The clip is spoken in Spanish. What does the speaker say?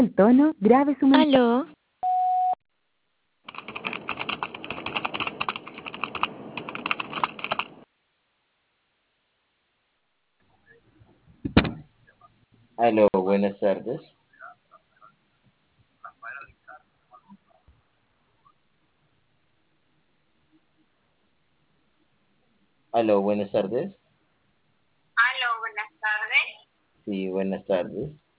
El tono, grave su mensaje. Aló, Aló, buenas tardes. Aló, buenas tardes. Aló, buenas tardes. Sí, buenas tardes.